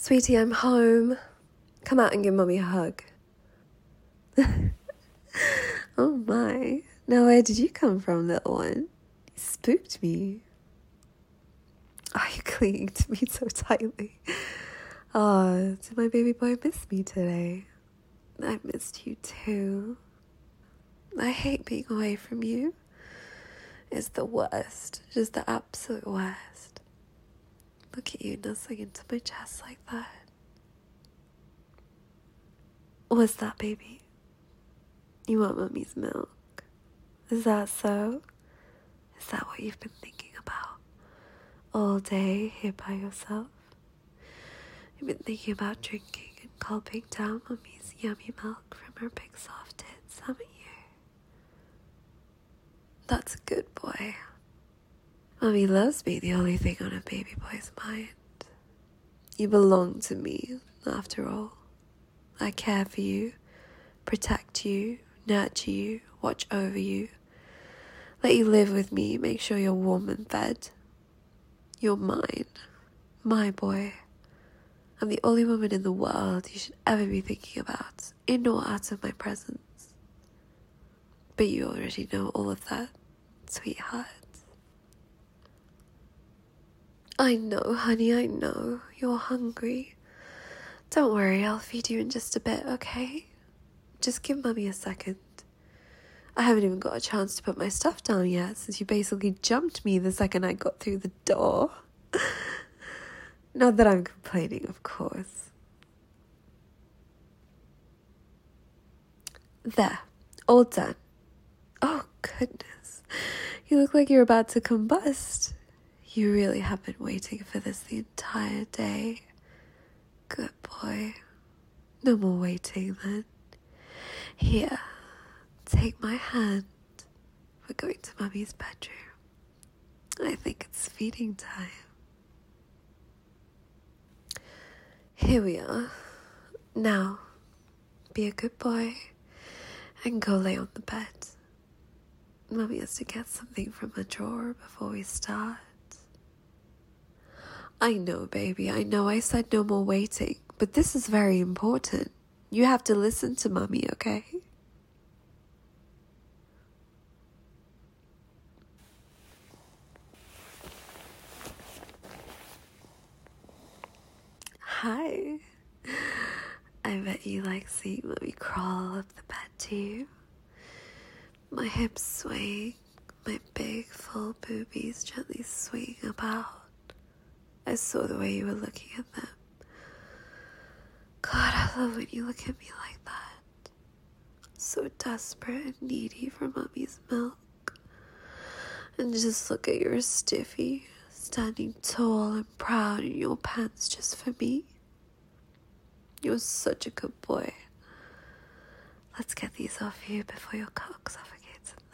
Sweetie, I'm home. Come out and give Mummy a hug. Oh my. Now where did you come from, little one? You spooked me. Oh, you're clinging to me so tightly. Oh, did my baby boy miss me today? I missed you too. I hate being away from you. It's the worst. Just the absolute worst. Look at you nuzzling into my chest like that. What's that, baby? You want Mummy's milk? Is that so? Is that what you've been thinking about all day here by yourself? You've been thinking about drinking and gulping down Mummy's yummy milk from her big soft tits, haven't you? That's a good boy. Mummy loves being the only thing on a baby boy's mind. You belong to me, after all. I care for you, protect you, nurture you, watch over you, let you live with me, make sure you're warm and fed. You're mine, my boy. I'm the only woman in the world you should ever be thinking about, in or out of my presence. But you already know all of that, sweetheart. I know, honey, I know. You're hungry. Don't worry, I'll feed you in just a bit, okay? Just give Mummy a second. I haven't even got a chance to put my stuff down yet, since you basically jumped me the second I got through the door. Not that I'm complaining, of course. There, all done. Oh, goodness. You look like you're about to combust. You really have been waiting for this the entire day. Good boy. No more waiting then. Here, take my hand. We're going to Mummy's bedroom. I think it's feeding time. Here we are. Now, be a good boy and go lay on the bed. Mummy has to get something from a drawer before we start. I know, baby, I know I said no more waiting, but this is very important. You have to listen to Mummy, okay? Hi. I bet you like seeing Mummy crawl up the bed too. My hips swaying, my big full boobies gently swaying about. I saw the way you were looking at them. God, I love when you look at me like that. So desperate and needy for Mummy's milk. And just look at your stiffy, standing tall and proud in your pants just for me. You're such a good boy. Let's get these off you before your cock suffocates in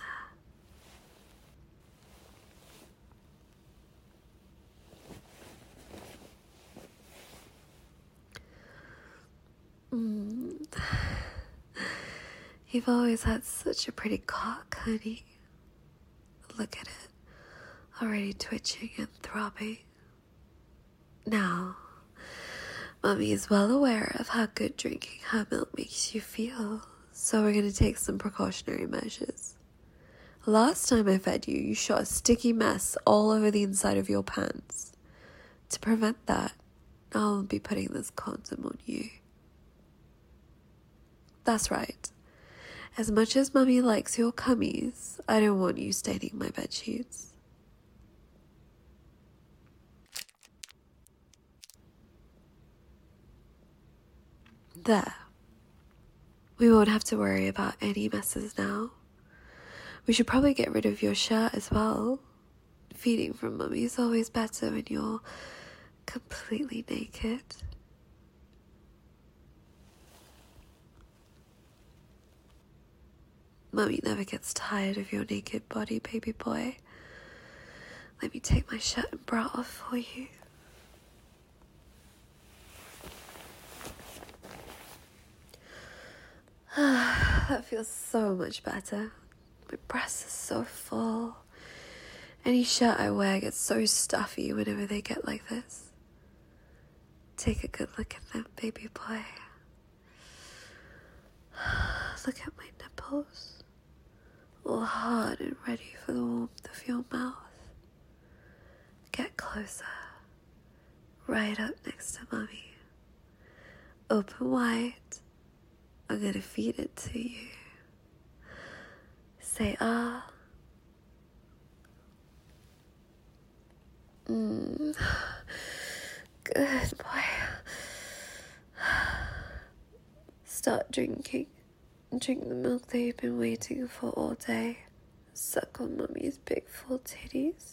there. You've always had such a pretty cock, honey. Look at it, already twitching and throbbing. Now, Mummy is well aware of how good drinking her milk makes you feel, so we're going to take some precautionary measures. Last time I fed you, you shot a sticky mess all over the inside of your pants. To prevent that, I'll be putting this condom on you. That's right. As much as Mummy likes your cummies, I don't want you staining my bedsheets. There. We won't have to worry about any messes now. We should probably get rid of your shirt as well. Feeding from Mummy is always better when you're completely naked. Mummy never gets tired of your naked body, baby boy. Let me take my shirt and bra off for you. That feels so much better. My breast is so full. Any shirt I wear gets so stuffy whenever they get like this. Take a good look at them, baby boy. Look at my nipples, all hard and ready for the warmth of your mouth. Get closer, right up next to mommy. Open wide. I'm gonna feed it to you. Say ah. Good boy. Start drinking. Drink the milk that you've been waiting for all day. Suck on mommy's big full titties.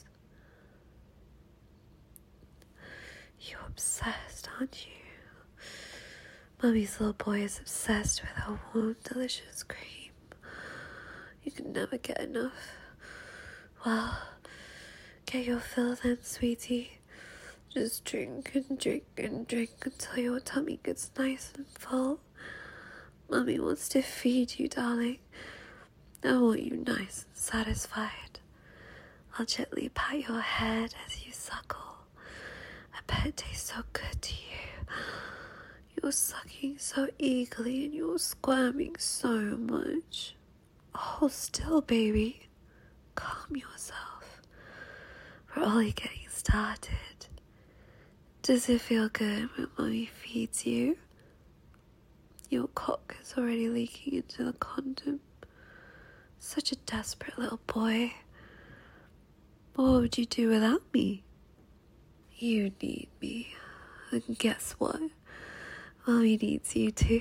You're obsessed, aren't you? Mommy's little boy is obsessed with her warm, delicious cream. You can never get enough. Well, get your fill then, sweetie. Just drink and drink and drink until your tummy gets nice and full. Mommy wants to feed you, darling. I want you nice and satisfied. I'll gently pat your head as you suckle. I bet it tastes so good to you. You're sucking so eagerly and you're squirming so much. Hold still, baby. Calm yourself. We're only getting started. Does it feel good when mommy feeds you? Your cock is already leaking into the condom. Such a desperate little boy. What would you do without me? You need me. And guess what? Mommy needs you too.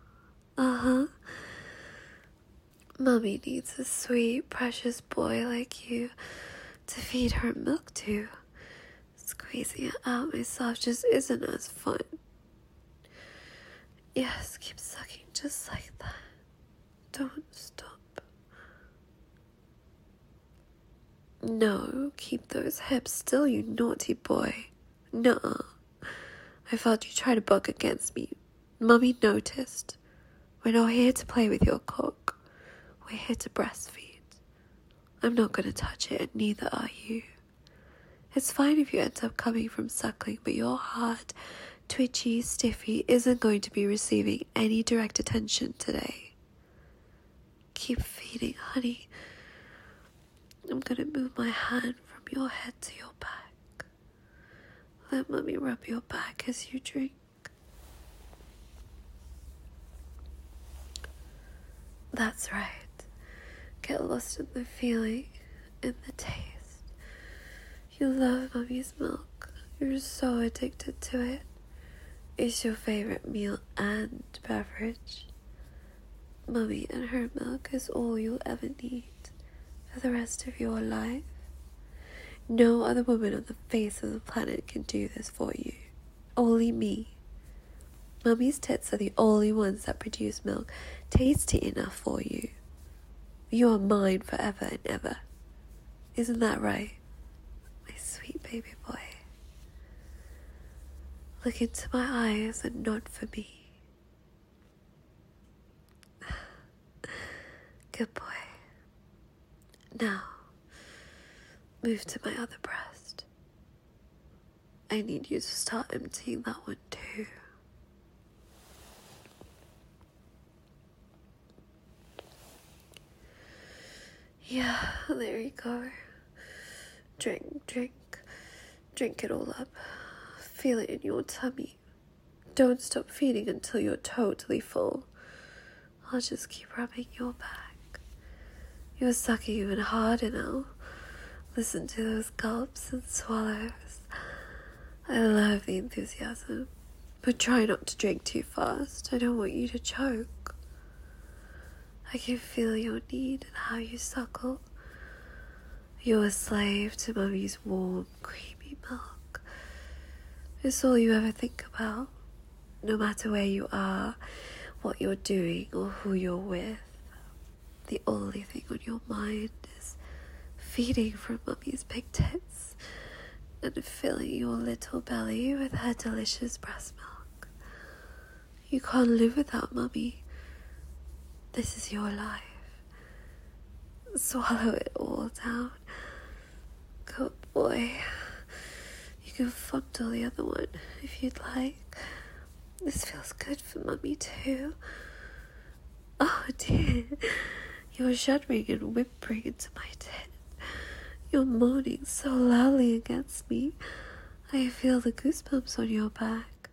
Mommy needs a sweet, precious boy like you to feed her milk to. Squeezing it out myself just isn't as fun. Yes, keep sucking just like that. Don't stop. No, keep those hips still, you naughty boy. Nuh-uh. I felt you try to buck against me. Mummy noticed. We're not here to play with your cock. We're here to breastfeed. I'm not going to touch it, and neither are you. It's fine if you end up coming from suckling, but your hard, twitchy stiffy isn't going to be receiving any direct attention today. Keep feeding, honey. I'm going to move my hand from your head to your back. Let mommy rub your back as you drink. That's right. Get lost in the feeling, in the taste. You love mommy's milk. You're so addicted to it. It's your favorite meal and beverage. Mommy and her milk is all you'll ever need for the rest of your life. No other woman on the face of the planet can do this for you. Only me. Mummy's tits are the only ones that produce milk tasty enough for you. You are mine forever and ever. Isn't that right, my sweet baby boy? Look into my eyes and nod for me. Good boy. Now, move to my other breast. I need you to start emptying that one too. Yeah, there you go. Drink, drink. Drink it all up. Feel it in your tummy. Don't stop feeding until you're totally full. I'll just keep rubbing your back. You're sucking even harder now. Listen to those gulps and swallows. I love the enthusiasm. But try not to drink too fast. I don't want you to choke. I can feel your need and how you suckle. You're a slave to mommy's warm, creamy milk. It's all you ever think about. No matter where you are, what you're doing, or who you're with. The only thing on your mind is feeding from mommy's big tits and filling your little belly with her delicious breast milk. You can't live without mommy. This is your life. Swallow it all down. Good boy. You can fondle the other one if you'd like. This feels good for Mummy too. Oh dear, you're shuddering and whimpering into my tent. You're moaning so loudly against me. I feel the goosebumps on your back.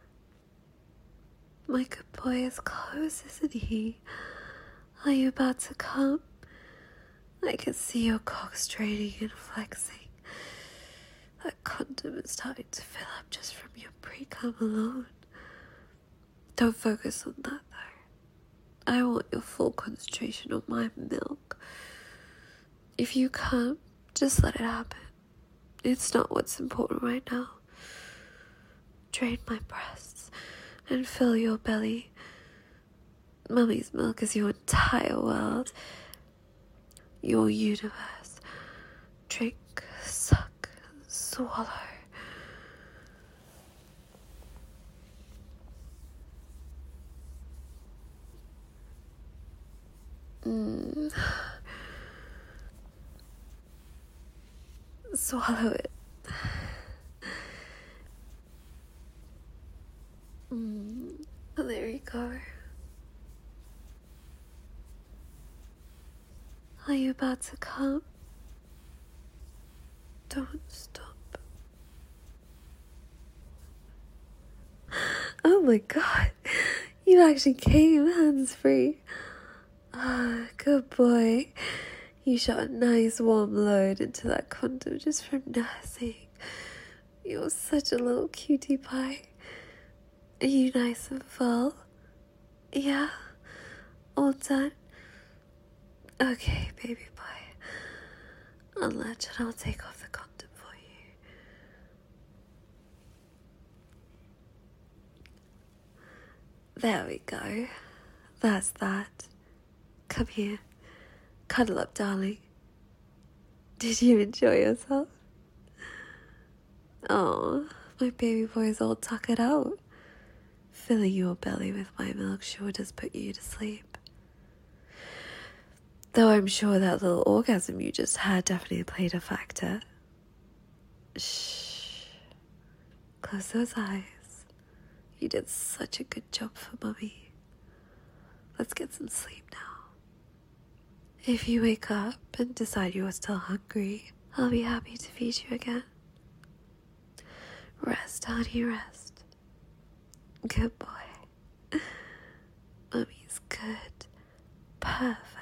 My good boy is close, isn't he? Are you about to come? I can see your cock straining and flexing. That condom is starting to fill up just from your pre-cum alone. Don't focus on that though. I want your full concentration on my milk. If you come, just let it happen. It's not what's important right now. Drain my breasts and fill your belly. Mummy's milk is your entire world, your universe. Drink, suck, swallow. Swallow it. There you go. Are you about to come? Don't stop. Oh my god, you actually came hands-free. Ah, good boy. You shot a nice warm load into that condom just from nursing. You're such a little cutie pie. Are you nice and full? Yeah? All done? Okay, baby boy. Unlatch and I'll take off the condom for you. There we go. That's that. Come here. Cuddle up, darling. Did you enjoy yourself? Oh, my baby boy is all tuckered out. Filling your belly with my milk sure does put you to sleep. Though I'm sure that little orgasm you just had definitely played a factor. Shh. Close those eyes. You did such a good job for Mummy. Let's get some sleep now. If you wake up and decide you are still hungry, I'll be happy to feed you again. Rest, honey, rest. Good boy. Mummy's good. Perfect.